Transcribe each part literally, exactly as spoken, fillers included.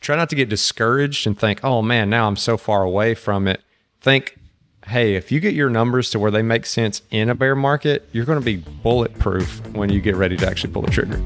try not to get discouraged and think, oh man, now I'm so far away from it. Think, hey, if you get your numbers to where they make sense in a bear market, you're going to be bulletproof when you get ready to actually pull the trigger.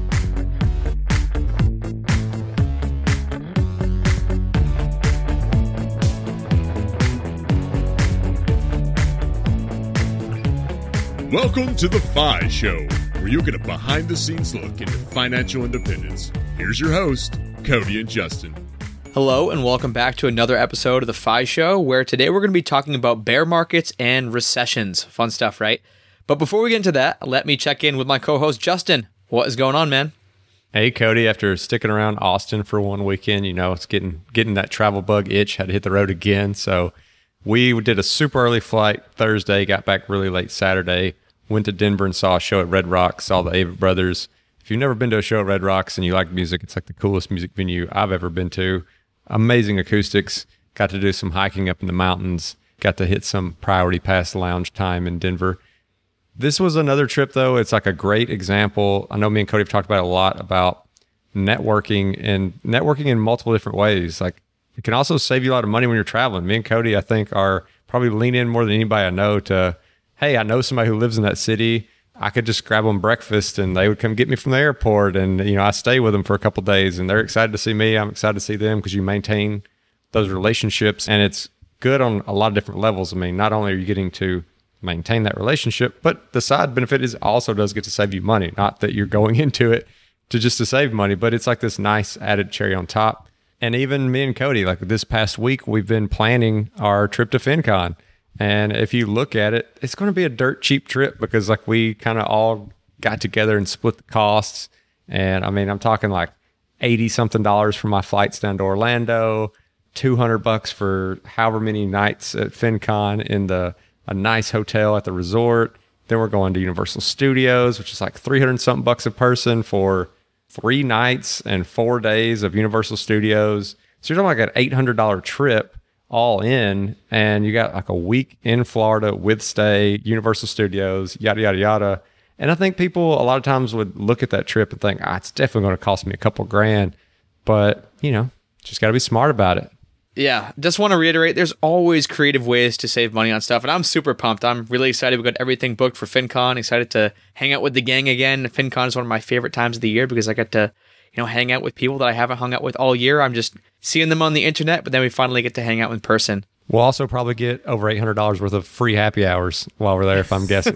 Welcome to The Fi Show, where you get a behind-the-scenes look into financial independence. Here's your host, Cody and Justin. Hello, and welcome back to another episode of The Fi Show, where today we're going to be talking about bear markets and recessions. Fun stuff, right? But before we get into that, let me check in with my co-host, Justin. What is going on, man? Hey, Cody. After sticking around Austin for one weekend, you know, it's getting getting that travel bug itch. Had to hit the road again, so we did a super early flight Thursday, got back really late Saturday, went to Denver and saw a show at Red Rocks, saw the Avett Brothers. If you've never been to a show at Red Rocks and you like music, it's like the coolest music venue I've ever been to. Amazing acoustics. Got to do some hiking up in the mountains. Got to hit some Priority Pass lounge time in Denver. This was another trip, though. It's like a great example. I know me and Cody have talked about it a lot about networking and networking in multiple different ways. Like, it can also save you a lot of money when you're traveling. Me and Cody, I think, are probably lean in more than anybody I know to, hey, I know somebody who lives in that city. I could just grab them breakfast and they would come get me from the airport. And, you know, I stay with them for a couple of days and they're excited to see me. I'm excited to see them because you maintain those relationships. And it's good on a lot of different levels. I mean, not only are you getting to maintain that relationship, but the side benefit is also does get to save you money. Not that you're going into it to just to save money, but it's like this nice added cherry on top. And even me and Cody, like this past week, we've been planning our trip to FinCon. And if you look at it, it's going to be a dirt cheap trip because like we kind of all got together and split the costs. And I mean, I'm talking like eighty something dollars for my flights down to Orlando, two hundred bucks for however many nights at FinCon in the a nice hotel at the resort. Then we're going to Universal Studios, which is like three hundred something bucks a person for three nights and four days of Universal Studios. So you're talking like an eight hundred dollars trip all in, and you got like a week in Florida with stay, Universal Studios, yada, yada, yada. And I think people a lot of times would look at that trip and think, ah, it's definitely going to cost me a couple grand. But, you know, just got to be smart about it. Yeah, just want to reiterate, there's always creative ways to save money on stuff, and I'm super pumped. I'm really excited. We got everything booked for FinCon. Excited to hang out with the gang again. FinCon is one of my favorite times of the year because I get to, you know, hang out with people that I haven't hung out with all year. I'm just seeing them on the internet, but then we finally get to hang out in person. We'll also probably get over eight hundred dollars worth of free happy hours while we're there, if I'm guessing.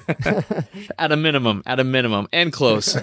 At a minimum, at a minimum, and close,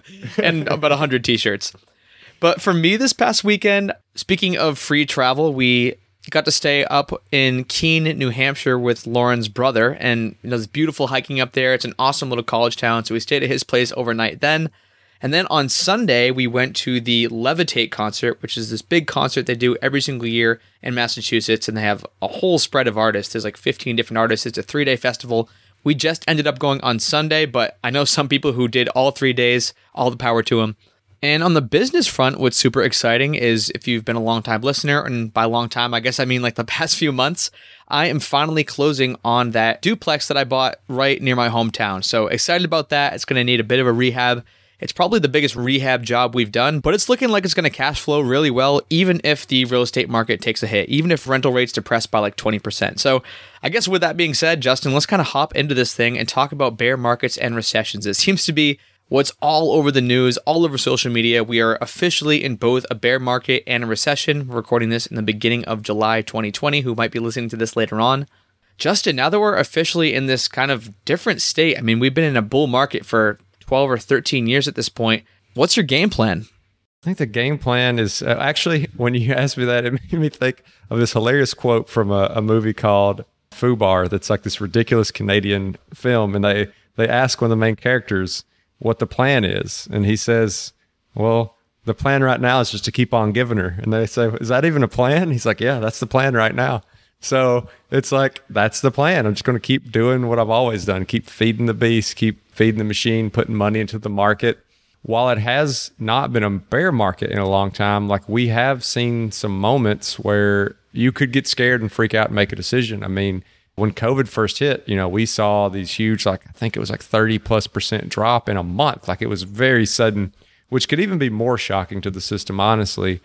and about one hundred t-shirts. But for me this past weekend, speaking of free travel, we got to stay up in Keene, New Hampshire with Lauren's brother, and you know, there's beautiful hiking up there. It's an awesome little college town, so we stayed at his place overnight then. And then on Sunday, we went to the Levitate concert, which is this big concert they do every single year in Massachusetts, and they have a whole spread of artists. There's like fifteen different artists. It's a three-day festival. We just ended up going on Sunday, but I know some people who did all three days, all the power to them. And on the business front, what's super exciting is if you've been a long-time listener, and by long time, I guess I mean like the past few months, I am finally closing on that duplex that I bought right near my hometown. So excited about that. It's going to need a bit of a rehab. It's probably the biggest rehab job we've done, but it's looking like it's going to cash flow really well, even if the real estate market takes a hit, even if rental rates depress by like twenty percent. So I guess with that being said, Justin, let's kind of hop into this thing and talk about bear markets and recessions. It seems to be what's all over the news, all over social media. We are officially in both a bear market and a recession. We're recording this in the beginning of July twenty twenty, who might be listening to this later on. Justin, now that we're officially in this kind of different state, I mean, we've been in a bull market for twelve or thirteen years at this point. What's your game plan? I think the game plan is uh, actually, when you asked me that, it made me think of this hilarious quote from a, a movie called Fubar that's like this ridiculous Canadian film. And they, they ask one of the main characters what the plan is. And he says, well, the plan right now is just to keep on giving her. And they say, is that even a plan? He's like, yeah, that's the plan right now. So it's like, that's the plan. I'm just going to keep doing what I've always done. Keep feeding the beast, keep feeding the machine, putting money into the market. While it has not been a bear market in a long time, like we have seen some moments where you could get scared and freak out and make a decision. I mean, when COVID first hit, you know, we saw these huge, like, I think it was like thirty plus percent drop in a month. Like it was very sudden, which could even be more shocking to the system, honestly.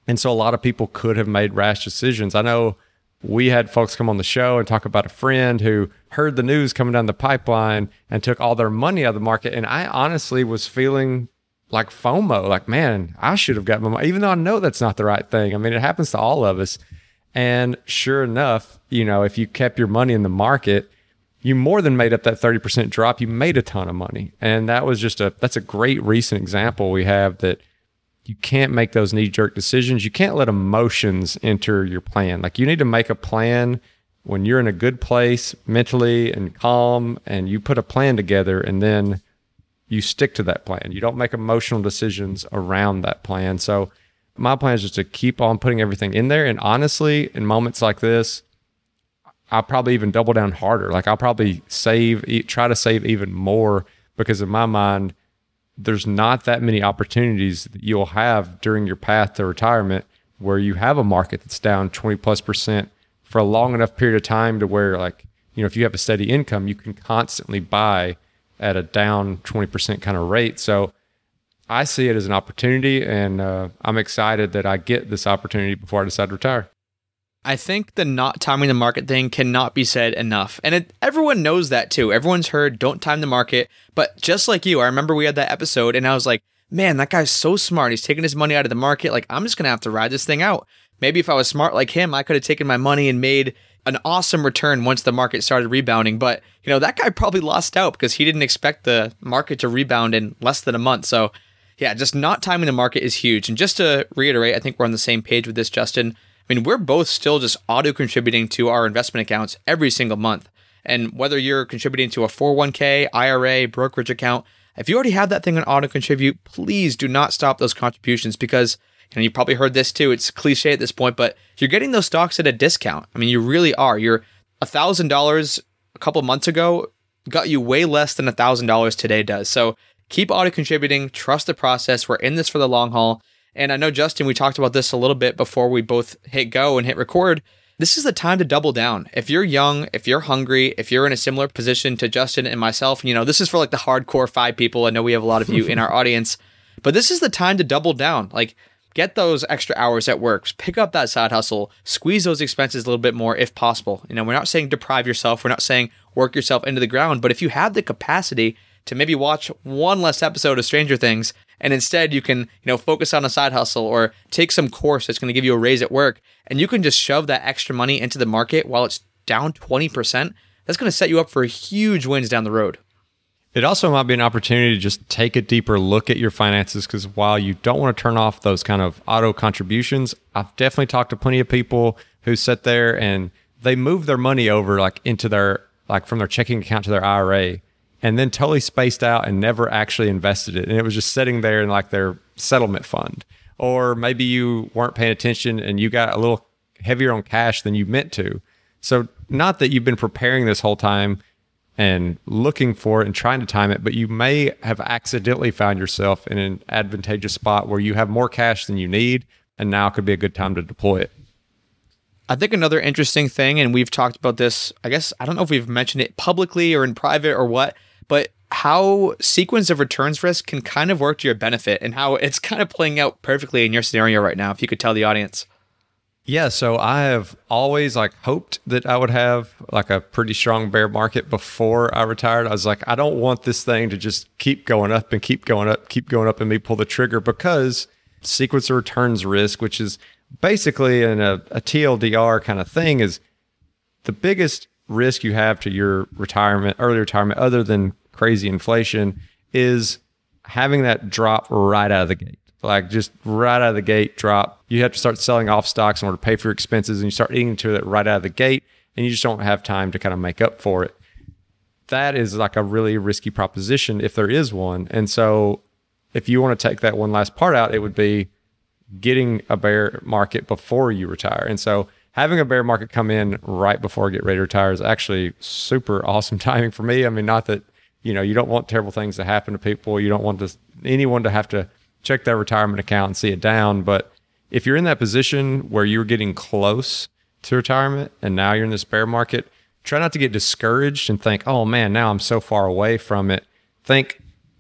And so a lot of people could have made rash decisions. I know we had folks come on the show and talk about a friend who heard the news coming down the pipeline and took all their money out of the market. And I honestly was feeling like FOMO, like, man, I should have got my money, even though I know that's not the right thing. I mean, it happens to all of us. And sure enough, you know, if you kept your money in the market, you more than made up that thirty percent drop. You made a ton of money. And that was just a, that's a great recent example we have that you can't make those knee-jerk decisions. You can't let emotions enter your plan. Like, you need to make a plan when you're in a good place mentally and calm, and you put a plan together, and then you stick to that plan. You don't make emotional decisions around that plan. So my plan is just to keep on putting everything in there. And honestly, in moments like this, I'll probably even double down harder. Like, I'll probably save, try to save even more, because in my mind, there's not that many opportunities that you'll have during your path to retirement where you have a market that's down twenty plus percent for a long enough period of time to where, like, you know, if you have a steady income, you can constantly buy at a down twenty percent kind of rate. So I see it as an opportunity, and uh, I'm excited that I get this opportunity before I decide to retire. I think the not timing the market thing cannot be said enough. And it, everyone knows that too. Everyone's heard don't time the market. But just like you, I remember we had that episode and I was like, man, that guy's so smart. He's taking his money out of the market. Like, I'm just going to have to ride this thing out. Maybe if I was smart like him, I could have taken my money and made an awesome return once the market started rebounding. But, you know, that guy probably lost out because he didn't expect the market to rebound in less than a month. So yeah, just not timing the market is huge. And just to reiterate, I think we're on the same page with this, Justin. I mean, we're both still just auto-contributing to our investment accounts every single month. And whether you're contributing to a four oh one k, I R A, brokerage account, if you already have that thing on auto-contribute, please do not stop those contributions, because, you know, you've probably heard this too. It's cliche at this point, but you're getting those stocks at a discount. I mean, you really are. Your one thousand dollars a couple months ago got you way less than one thousand dollars today does. So keep auto-contributing. Trust the process. We're in this for the long haul. And I know, Justin, we talked about this a little bit before we both hit go and hit record. This is the time to double down. If you're young, if you're hungry, if you're in a similar position to Justin and myself, you know, this is for like the hardcore five people. I know we have a lot of you in our audience, but this is the time to double down. Like, get those extra hours at work, pick up that side hustle, squeeze those expenses a little bit more if possible. You know, we're not saying deprive yourself. We're not saying work yourself into the ground, but if you have the capacity to maybe watch one less episode of Stranger Things, and instead you can, you know, focus on a side hustle or take some course that's going to give you a raise at work, and you can just shove that extra money into the market while it's down twenty percent, that's going to set you up for huge wins down the road. It also might be an opportunity to just take a deeper look at your finances, because while you don't want to turn off those kind of auto contributions, I've definitely talked to plenty of people who sit there and they move their money over like into their, like from their checking account to their I R A, and then totally spaced out and never actually invested it. And it was just sitting there in like their settlement fund. Or maybe you weren't paying attention and you got a little heavier on cash than you meant to. So not that you've been preparing this whole time and looking for it and trying to time it, but you may have accidentally found yourself in an advantageous spot where you have more cash than you need, and now could be a good time to deploy it. I think another interesting thing, and we've talked about this, I guess, I don't know if we've mentioned it publicly or in private or what, but how sequence of returns risk can kind of work to your benefit, and how it's kind of playing out perfectly in your scenario right now, if you could tell the audience. Yeah, so I have always like hoped that I would have like a pretty strong bear market before I retired. I was like, I don't want this thing to just keep going up and keep going up, keep going up and me pull the trigger, because sequence of returns risk, which is basically in a, a T L D R kind of thing, is the biggest risk you have to your retirement, early retirement, other than crazy inflation, is having that drop right out of the gate. Like just right out of the gate drop. You have to start selling off stocks in order to pay for your expenses, and you start eating to it right out of the gate, and you just don't have time to kind of make up for it. That is like a really risky proposition if there is one. And so if you want to take that one last part out, it would be getting a bear market before you retire. And so having a bear market come in right before I get ready to retire is actually super awesome timing for me. I mean, not that, you know, you don't want terrible things to happen to people. You don't want to, anyone to have to check their retirement account and see it down. But if you're in that position where you're getting close to retirement and now you're in this bear market, try not to get discouraged and think, oh man, now I'm so far away from it. Think,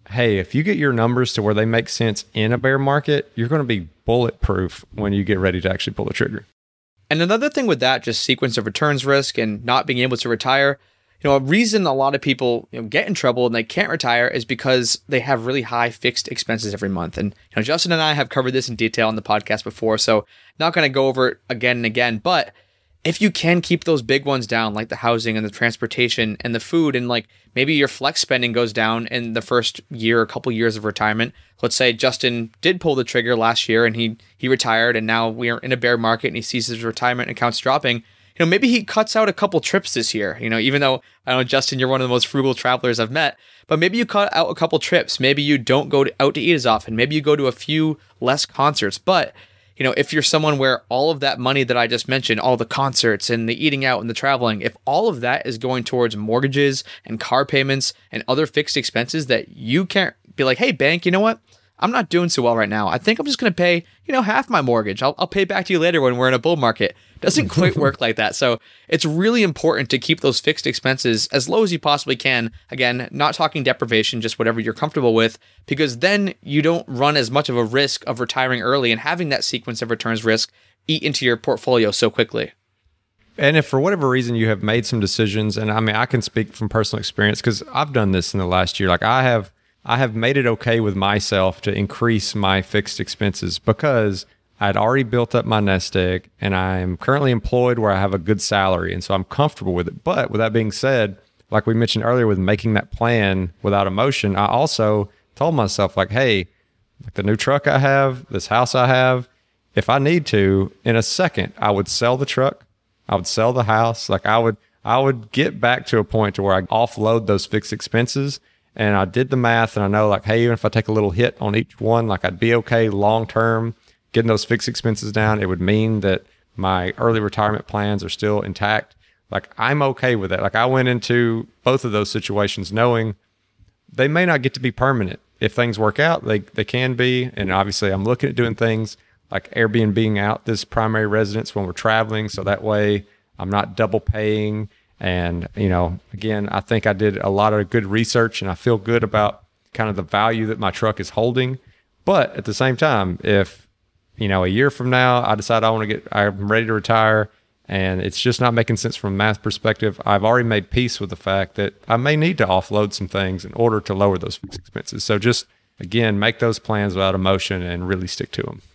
hey, if you get your numbers to where they make sense in a bear market, you're going to be bulletproof when you get ready to actually pull the trigger. And another thing with that, just sequence of returns risk and not being able to retire, you know, a reason a lot of people you know, get in trouble and they can't retire is because they have really high fixed expenses every month. And you know, Justin and I have covered this in detail on the podcast before, so not going to go over it again and again. But if you can keep those big ones down, like the housing and the transportation and the food, and like maybe your flex spending goes down in the first year, a couple years of retirement. Let's say Justin did pull the trigger last year and he he retired, and now we are in a bear market and he sees his retirement accounts dropping. You know, maybe he cuts out a couple trips this year, you know, even though I know, Justin, you're one of the most frugal travelers I've met, but maybe you cut out a couple trips. Maybe you don't go to, out to eat as often. Maybe you go to a few less concerts. But, you know, if you're someone where all of that money that I just mentioned, all the concerts and the eating out and the traveling, if all of that is going towards mortgages and car payments and other fixed expenses that you can't be like, hey, bank, you know what? I'm not doing so well right now. I think I'm just going to pay, you know, half my mortgage. I'll, I'll pay back to you later when we're in a bull market. Doesn't quite work like that. So it's really important to keep those fixed expenses as low as you possibly can. Again, not talking deprivation, just whatever you're comfortable with, because then you don't run as much of a risk of retiring early and having that sequence of returns risk eat into your portfolio so quickly. And if for whatever reason you have made some decisions, and I mean, I can speak from personal experience because I've done this in the last year. Like I have, I have made it okay with myself to increase my fixed expenses because I'd already built up my nest egg and I'm currently employed where I have a good salary. And so I'm comfortable with it. But with that being said, like we mentioned earlier with making that plan without emotion, I also told myself like, hey, like the new truck I have, this house I have, if I need to, in a second, I would sell the truck. I would sell the house. Like I would, I would get back to a point to where I offload those fixed expenses. And I did the math and I know like, hey, even if I take a little hit on each one, like I'd be okay long-term getting those fixed expenses down. It would mean that my early retirement plans are still intact. Like I'm okay with that. Like I went into both of those situations knowing they may not get to be permanent. If things work out, they, they can be. And obviously I'm looking at doing things like Airbnb out this primary residence when we're traveling. So that way I'm not double paying. And, you know, again, I think I did a lot of good research and I feel good about kind of the value that my truck is holding. But at the same time, if, you know, a year from now, I decide I want to get, I'm ready to retire and it's just not making sense from a math perspective, I've already made peace with the fact that I may need to offload some things in order to lower those fixed expenses. So just, again, make those plans without emotion and really stick to them.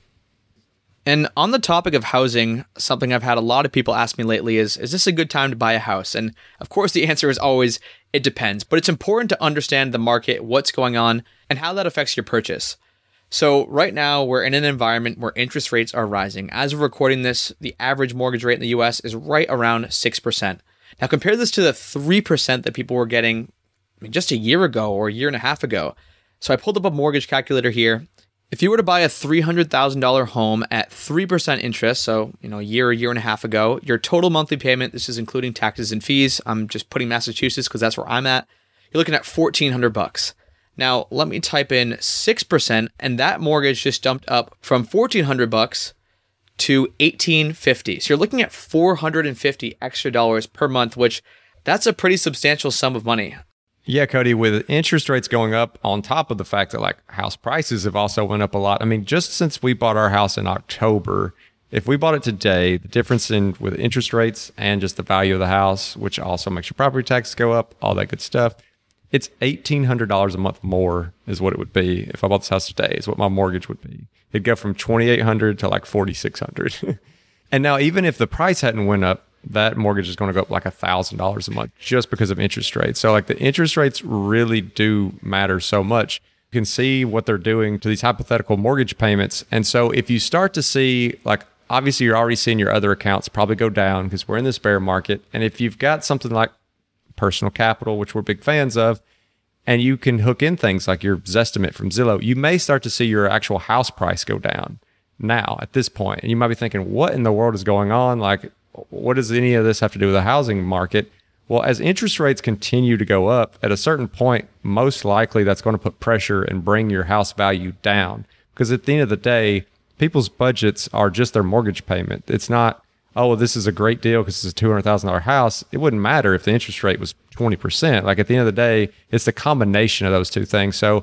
And on the topic of housing, something I've had a lot of people ask me lately is, is this a good time to buy a house? And of course, the answer is always, it depends. But it's important to understand the market, what's going on, and how that affects your purchase. So right now, we're in an environment where interest rates are rising. As we're recording this, the average mortgage rate in the U S is right around six percent. Now, compare this to the three percent that people were getting I mean, just a year ago or a year and a half ago. So I pulled up a mortgage calculator here. If you were to buy a three hundred thousand dollars home at three percent interest, so you know, a year, a year and a half ago, your total monthly payment, this is including taxes and fees, I'm just putting Massachusetts because that's where I'm at, you're looking at fourteen hundred bucks. Now, let me type in six percent, and that mortgage just jumped up from fourteen hundred bucks to eighteen fifty. So you're looking at four hundred fifty extra dollars per month, which that's a pretty substantial sum of money. Yeah, Cody, with interest rates going up on top of the fact that like house prices have also went up a lot. I mean, just since we bought our house in October, if we bought it today, the difference in with interest rates and just the value of the house, which also makes your property taxes go up, all that good stuff, it's eighteen hundred dollars a month more is what it would be if I bought this house today, is what my mortgage would be. It'd go from twenty-eight hundred dollars to like forty-six hundred dollars. And now even if the price hadn't went up, that mortgage is going to go up like one thousand dollars a month just because of interest rates. So like the interest rates really do matter so much. You can see what they're doing to these hypothetical mortgage payments. And so if you start to see, like, obviously you're already seeing your other accounts probably go down because we're in this bear market. And if you've got something like Personal Capital, which we're big fans of, and you can hook in things like your Zestimate from Zillow, you may start to see your actual house price go down now at this point. And you might be thinking, what in the world is going on? Like, what does any of this have to do with the housing market? Well, as interest rates continue to go up, at a certain point, most likely that's going to put pressure and bring your house value down. Because at the end of the day, people's budgets are just their mortgage payment. It's not, oh, well, this is a great deal because it's a two hundred thousand dollars house. It wouldn't matter if the interest rate was twenty percent. Like at the end of the day, it's the combination of those two things. So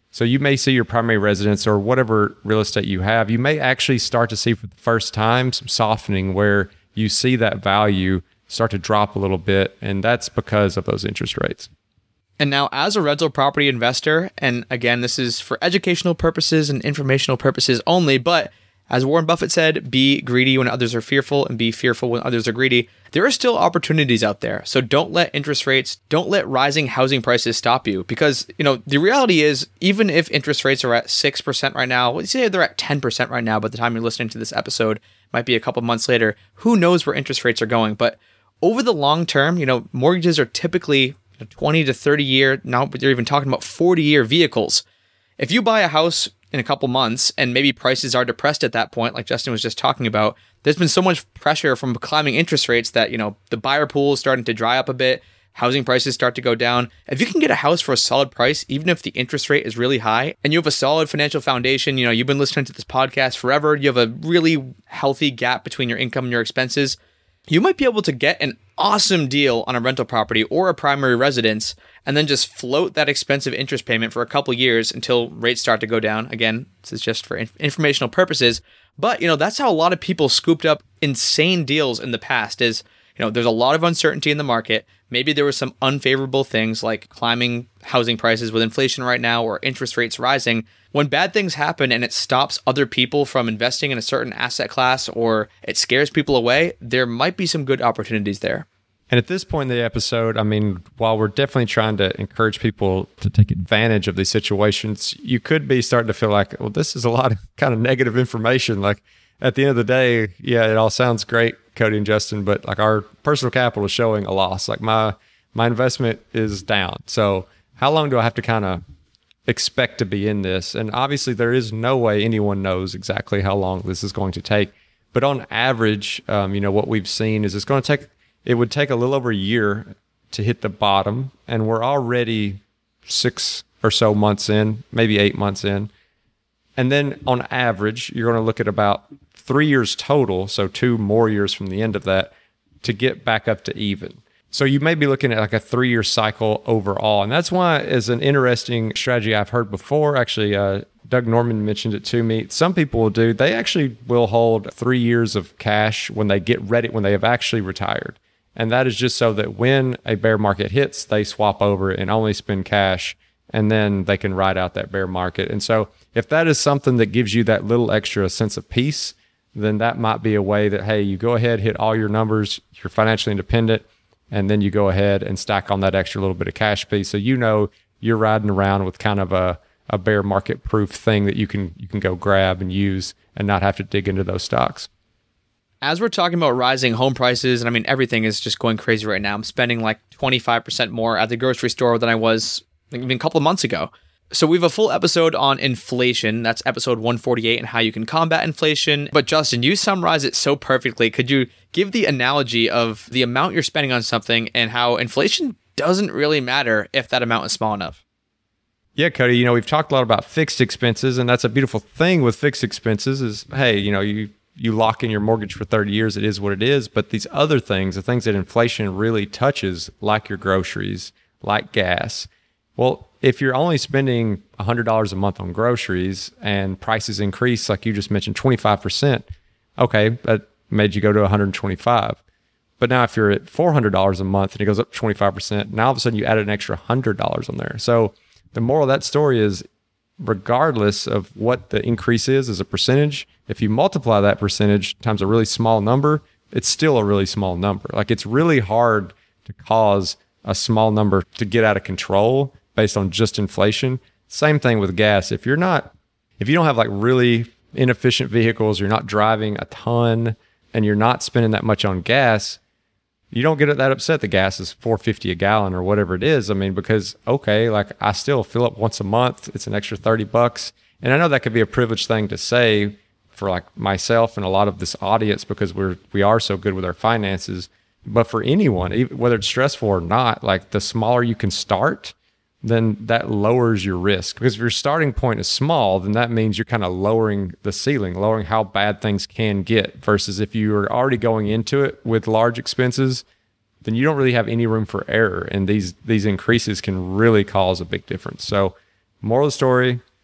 So you may see your primary residence or whatever real estate you have, you may actually start to see for the first time some softening where you see that value start to drop a little bit. And that's because of those interest rates. And now as a rental property investor, and again, this is for educational purposes and informational purposes only, but as Warren Buffett said, be greedy when others are fearful and be fearful when others are greedy. There are still opportunities out there. So don't let interest rates, don't let rising housing prices stop you. Because, you know, the reality is, even if interest rates are at six percent right now, let's say they're at ten percent right now by the time you're listening to this episode, might be a couple months later, who knows where interest rates are going. But over the long term, you know, mortgages are typically twenty to thirty year, now they're even talking about forty year vehicles. If you buy a house in a couple months and maybe prices are depressed at that point, like Justin was just talking about, there's been so much pressure from climbing interest rates that, you know, the buyer pool is starting to dry up a bit, housing prices start to go down. If you can get a house for a solid price, even if the interest rate is really high, and you have a solid financial foundation, you know, you've been listening to this podcast forever, you have a really healthy gap between your income and your expenses, you might be able to get an awesome deal on a rental property or a primary residence and then just float that expensive interest payment for a couple years until rates start to go down. Again, this is just for informational purposes. But, you know, that's how a lot of people scooped up insane deals in the past is, you know, there's a lot of uncertainty in the market. Maybe there were some unfavorable things like climbing housing prices with inflation right now or interest rates rising. When bad things happen and it stops other people from investing in a certain asset class or it scares people away, there might be some good opportunities there. And at this point in the episode, I mean, while we're definitely trying to encourage people to take advantage of these situations, you could be starting to feel like, well, this is a lot of kind of negative information. Like at the end of the day, yeah, it all sounds great, Cody and Justin, but like our personal capital is showing a loss. Like my my investment is down. So how long do I have to kind of expect to be in this? And obviously there is no way anyone knows exactly how long this is going to take. But on average, um, you know, what we've seen is it's going to take, it would take a little over a year to hit the bottom. And we're already six or so months in, maybe eight months in. And then on average, you're going to look at about three years total, so two more years from the end of that, to get back up to even. So you may be looking at like a three-year cycle overall. And that's why, as an interesting strategy I've heard before, actually, uh, Doug Norman mentioned it to me. Some people will do, they actually will hold three years of cash when they get ready, when they have actually retired. And that is just so that when a bear market hits, they swap over and only spend cash, and then they can ride out that bear market. And so if that is something that gives you that little extra sense of peace, then that might be a way that, hey, you go ahead, hit all your numbers, you're financially independent, and then you go ahead and stack on that extra little bit of cash piece. So you know you're riding around with kind of a, a bear market proof thing that you can you can go grab and use and not have to dig into those stocks. As we're talking about rising home prices, and I mean, everything is just going crazy right now. I'm spending like twenty-five percent more at the grocery store than I was even a couple of months ago. So we have a full episode on inflation. That's episode one forty-eight and how you can combat inflation. But Justin, you summarize it so perfectly. Could you give the analogy of the amount you're spending on something and how inflation doesn't really matter if that amount is small enough? Yeah, Cody, you know, we've talked a lot about fixed expenses, and that's a beautiful thing with fixed expenses is, hey, you know, you you lock in your mortgage for thirty years, it is what it is. But these other things, the things that inflation really touches, like your groceries, like gas, well, if you're only spending one hundred dollars a month on groceries and prices increase, like you just mentioned, twenty-five percent, okay, that made you go to one hundred twenty-five. But now if you're at four hundred dollars a month and it goes up twenty-five percent, now all of a sudden you added an extra one hundred dollars on there. So the moral of that story is, regardless of what the increase is as a percentage, if you multiply that percentage times a really small number, it's still a really small number. Like it's really hard to cause a small number to get out of control based on just inflation. Same thing with gas. If you're not, if you don't have like really inefficient vehicles, you're not driving a ton and you're not spending that much on gas, you don't get that upset the gas is four fifty a gallon or whatever it is. I mean, because, okay, like I still fill up once a month. It's an extra thirty bucks. And I know that could be a privileged thing to say for like myself and a lot of this audience because we're, we are so good with our finances. But for anyone, whether it's stressful or not, like the smaller you can start, then that lowers your risk. Because if your starting point is small, then that means you're kind of lowering the ceiling, lowering how bad things can get. Versus if you are already going into it with large expenses, then you don't really have any room for error. And these these increases can really cause a big difference. So moral of the story,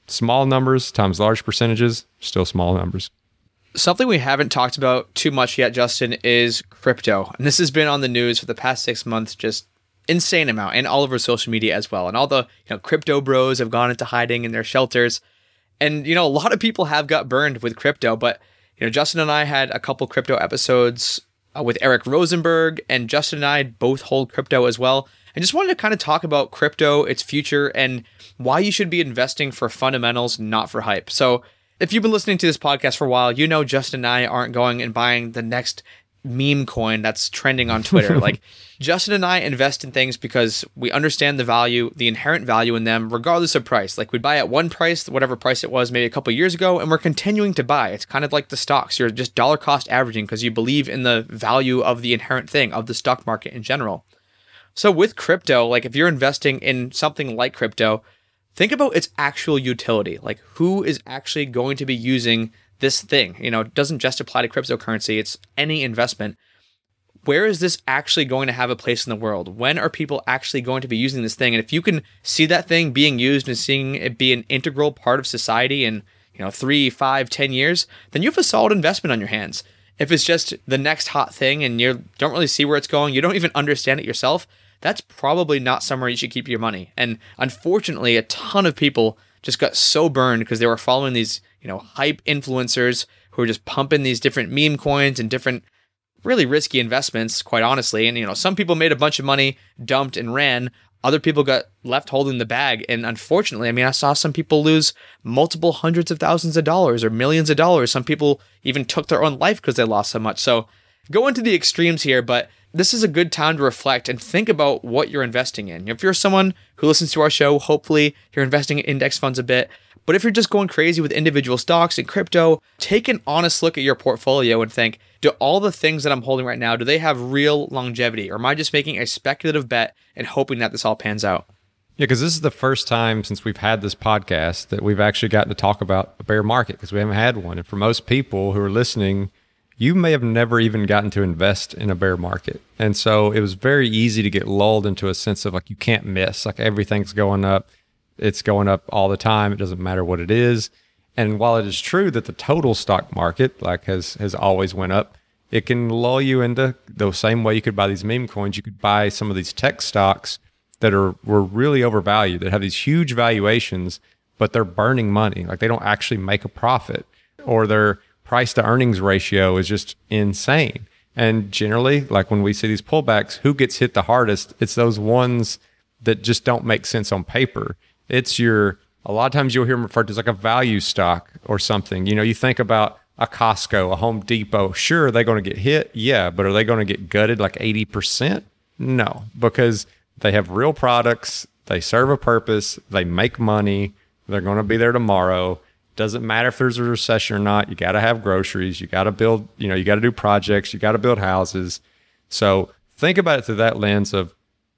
small numbers times large percentages, still small numbers. Something we haven't talked about too much yet, Justin, is crypto. And this has been on the news for the past six months, just insane amount, and all over social media as well. And all the you know crypto bros have gone into hiding in their shelters. And, you know, a lot of people have got burned with crypto, but, you know, Justin and I had a couple crypto episodes uh, with Eric Rosenberg, and Justin and I both hold crypto as well. I just wanted to kind of talk about crypto, its future, and why you should be investing for fundamentals, not for hype. So if you've been listening to this podcast for a while, you know Justin and I aren't going and buying the next meme coin that's trending on Twitter. Like, Justin and I invest in things because we understand the value, the inherent value in them, regardless of price. Like, we buy at one price, whatever price it was maybe a couple of years ago, and we're continuing to buy. It's kind of like the stocks. You're just dollar cost averaging because you believe in the value of the inherent thing, of the stock market in general. So with crypto, like if you're investing in something like crypto, think about its actual utility. Like, who is actually going to be using this thing? You know, it doesn't just apply to cryptocurrency, it's any investment. Where is this actually going to have a place in the world? When are people actually going to be using this thing? And if you can see that thing being used and seeing it be an integral part of society in, you know, three, five, ten years, then you have a solid investment on your hands. If it's just the next hot thing and you don't really see where it's going, you don't even understand it yourself, that's probably not somewhere you should keep your money. And unfortunately, a ton of people just got so burned because they were following these, you know, hype influencers who are just pumping these different meme coins and different really risky investments, quite honestly. And, you know, some people made a bunch of money, dumped and ran. Other people got left holding the bag. And unfortunately, I mean, I saw some people lose multiple hundreds of thousands of dollars or millions of dollars. Some people even took their own life because they lost so much. So go into the extremes here, but this is a good time to reflect and think about what you're investing in. If you're someone who listens to our show, hopefully you're investing in index funds a bit. But if you're just going crazy with individual stocks and crypto, take an honest look at your portfolio and think, do all the things that I'm holding right now, do they have real longevity? Or am I just making a speculative bet and hoping that this all pans out? Yeah, because this is the first time since we've had this podcast that we've actually gotten to talk about a bear market, because we haven't had one. And for most people who are listening, you may have never even gotten to invest in a bear market. And so it was very easy to get lulled into a sense of like, you can't miss, like everything's going up. It's going up all the time. It doesn't matter what it is. And while it is true that the total stock market like has, has always went up, it can lull you into the same way you could buy these meme coins. You could buy some of these tech stocks that are were really overvalued, that have these huge valuations, but they're burning money. Like they don't actually make a profit, or their price to earnings ratio is just insane. And generally, like when we see these pullbacks, who gets hit the hardest? It's those ones that just don't make sense on paper. It's your, a lot of times you'll hear them referred to as like a value stock or something. You know, you think about a Costco, a Home Depot. Sure, are they going to get hit? Yeah, but are they going to get gutted like eighty percent? No, because they have real products. They serve a purpose. They make money. They're going to be there tomorrow. Doesn't matter if there's a recession or not. You got to have groceries. You got to build, you know, you got to do projects. You got to build houses. So think about it through that lens of,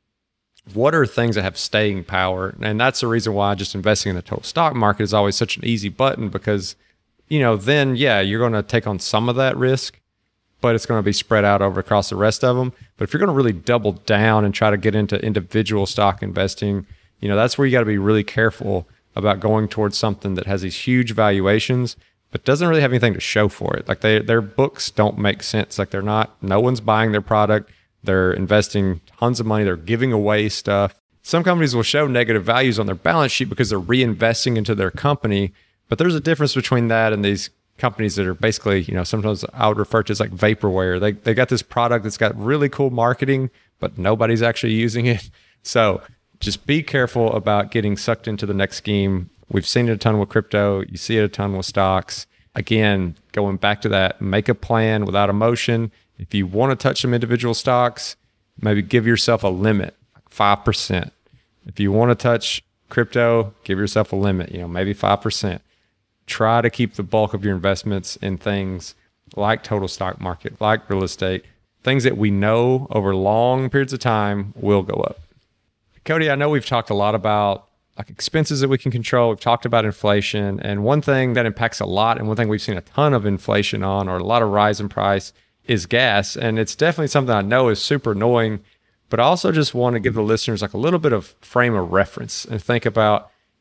what are things that have staying power? And that's the reason why just investing in the total stock market is always such an easy button, because, you know, then, yeah, you're going to take on some of that risk, but it's going to be spread out over across the rest of them. But if you're going to really double down and try to get into individual stock investing, you know, that's where you got to be really careful about going towards something that has these huge valuations, but doesn't really have anything to show for it. Like they, their books don't make sense. Like they're not, no one's buying their product. They're investing tons of money. They're giving away stuff. Some companies will show negative values on their balance sheet because they're reinvesting into their company. But there's a difference between that and these companies that are basically, you know, sometimes I would refer to as like vaporware. They they got this product that's got really cool marketing, but nobody's actually using it. So just be careful about getting sucked into the next scheme. We've seen it a ton with crypto. You see it a ton with stocks. Again, going back to that, make a plan without emotion. If you want to touch some individual stocks, maybe give yourself a limit, like five percent. If you want to touch crypto, give yourself a limit, you know, maybe five percent. Try to keep the bulk of your investments in things like total stock market, like real estate, things that we know over long periods of time will go up. Cody, I know we've talked a lot about like expenses that we can control. We've talked about inflation. And one thing that impacts a lot, and one thing we've seen a ton of inflation on, or a lot of rise in price, is gas. And it's definitely something I know is super annoying, but I also just want to give the listeners like a little bit of frame of reference and think about,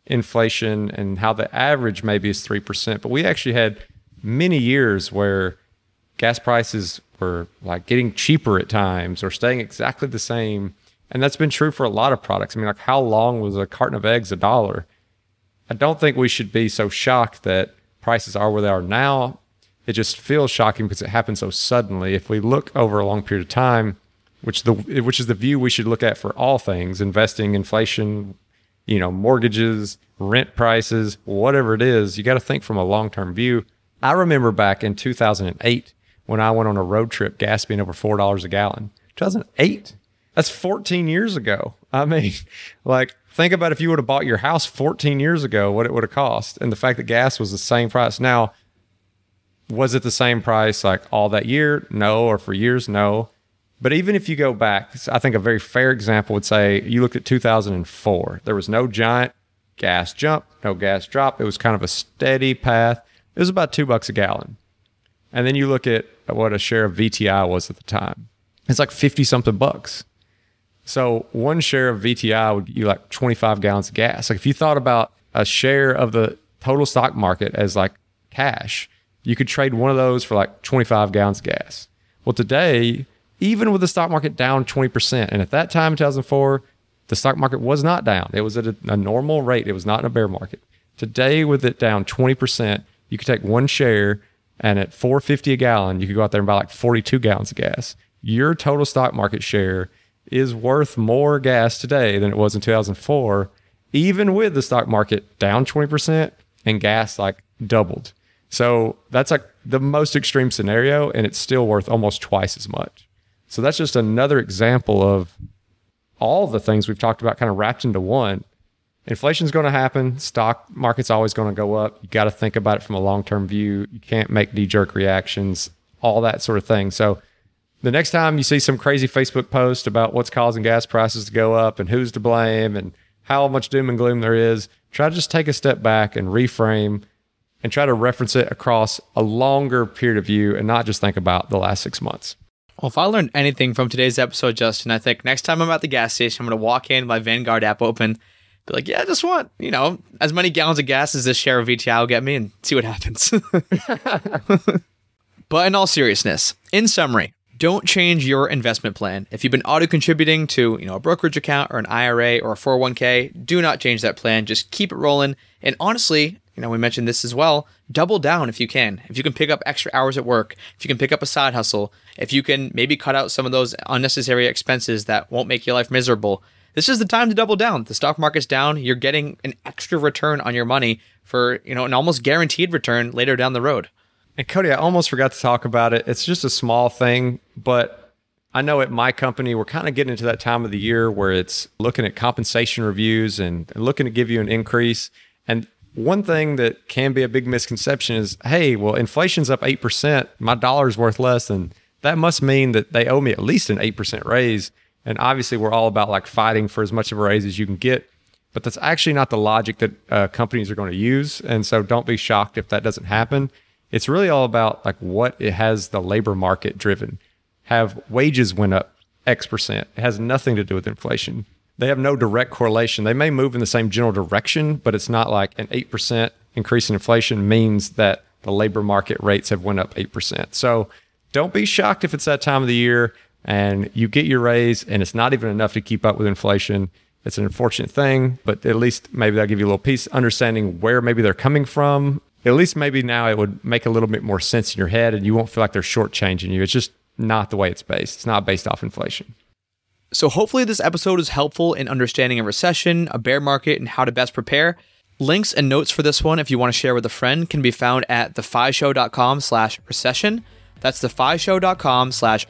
inflation and how the average maybe is three percent. But we actually had many years where gas prices were like getting cheaper at times or staying exactly the same. And that's been true for a lot of products. I mean, like how long was a carton of eggs a dollar? I don't think we should be so shocked that prices are where they are now. It just feels shocking because it happened so suddenly. If we look over a long period of time, which the which is the view we should look at for all things, investing, inflation, you know, mortgages, rent prices, whatever it is, you got to think from a long-term view. I remember back in two thousand eight when I went on a road trip, gas being over four dollars a gallon. two thousand eight? That's fourteen years ago. I mean, like, think about if you would have bought your house fourteen years ago, what it would have cost. And the fact that gas was the same price. Now, was it the same price like all that year? No. Or for years? No. But even if you go back, I think a very fair example would say you looked at two thousand four. There was no giant gas jump, no gas drop. It was kind of a steady path. It was about two bucks a gallon. And then you look at what a share of V T I was at the time. It's like fifty something bucks. So one share of V T I would give you like twenty-five gallons of gas. Like if you thought about a share of the total stock market as like cash, you could trade one of those for like twenty-five gallons of gas. Well, today, even with the stock market down twenty percent, and at that time in two thousand four, the stock market was not down. It was at a, a normal rate. It was not in a bear market. Today, with it down twenty percent, you could take one share, and at four fifty a gallon, you could go out there and buy like forty-two gallons of gas. Your total stock market share is worth more gas today than it was in two thousand four, even with the stock market down twenty percent and gas like doubled. So that's like the most extreme scenario, and it's still worth almost twice as much. So that's just another example of all the things we've talked about kind of wrapped into one. Inflation's going to happen. Stock market's always going to go up. You got to think about it from a long-term view. You can't make knee-jerk reactions, all that sort of thing. So the next time you see some crazy Facebook post about what's causing gas prices to go up and who's to blame and how much doom and gloom there is, try to just take a step back and reframe and try to reference it across a longer period of view and not just think about the last six months. Well, if I learned anything from today's episode, Justin, I think next time I'm at the gas station, I'm going to walk in, my Vanguard app open, be like, yeah, I just want, you know, as many gallons of gas as this share of V T I will get me and see what happens. But in all seriousness, in summary, don't change your investment plan. If you've been auto-contributing to, you know, a brokerage account or an I R A or a four oh one k, do not change that plan. Just keep it rolling. And honestly, you know, we mentioned this as well, double down if you can. If you can pick up extra hours at work, if you can pick up a side hustle, if you can maybe cut out some of those unnecessary expenses that won't make your life miserable, this is the time to double down. The stock market's down. You're getting an extra return on your money for, you know, an almost guaranteed return later down the road. And Cody, I almost forgot to talk about it. It's just a small thing, but I know at my company, we're kind of getting into that time of the year where it's looking at compensation reviews and looking to give you an increase. And one thing that can be a big misconception is, hey, well, inflation's up eight percent. My dollar's worth less, and that must mean that they owe me at least an eight percent raise. And obviously, we're all about like fighting for as much of a raise as you can get. But that's actually not the logic that uh, companies are going to use. And so don't be shocked if that doesn't happen. It's really all about like what it has the labor market driven. Have wages went up X percent. It has nothing to do with inflation. They have no direct correlation. They may move in the same general direction, but it's not like an eight percent increase in inflation means that the labor market rates have went up eight percent. So don't be shocked if it's that time of the year and you get your raise and it's not even enough to keep up with inflation. It's an unfortunate thing, but at least maybe that'll give you a little piece understanding where maybe they're coming from. At least maybe now it would make a little bit more sense in your head and you won't feel like they're shortchanging you. It's just not the way it's based. It's not based off inflation. So hopefully this episode is helpful in understanding a recession, a bear market, and how to best prepare. Links and notes for this one, if you want to share with a friend, can be found at thefishow.com slash recession. That's thefishow.com slash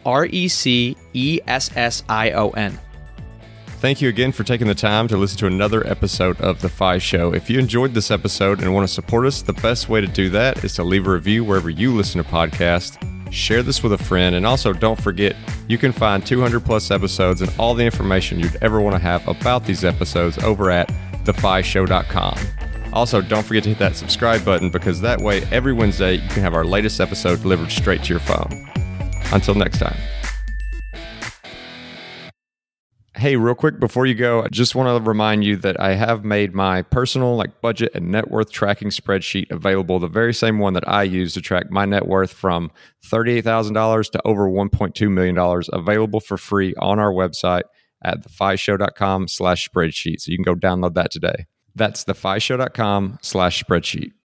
R-E-C-E-S-S-I-O-N. Thank you again for taking the time to listen to another episode of The Fi Show. If you enjoyed this episode and want to support us, the best way to do that is to leave a review wherever you listen to podcasts. Share this with a friend, and also don't forget, you can find two hundred plus episodes and all the information you'd ever want to have about these episodes over at the fi show dot com. Also, don't forget to hit that subscribe button because that way every Wednesday you can have our latest episode delivered straight to your phone. Until next time. Hey, real quick before you go, I just want to remind you that I have made my personal like budget and net worth tracking spreadsheet available, the very same one that I use to track my net worth from thirty-eight thousand dollars to over one point two million dollars, available for free on our website at the fi show dot com slash spreadsheet. So you can go download that today. That's the fi show dot com slash spreadsheet.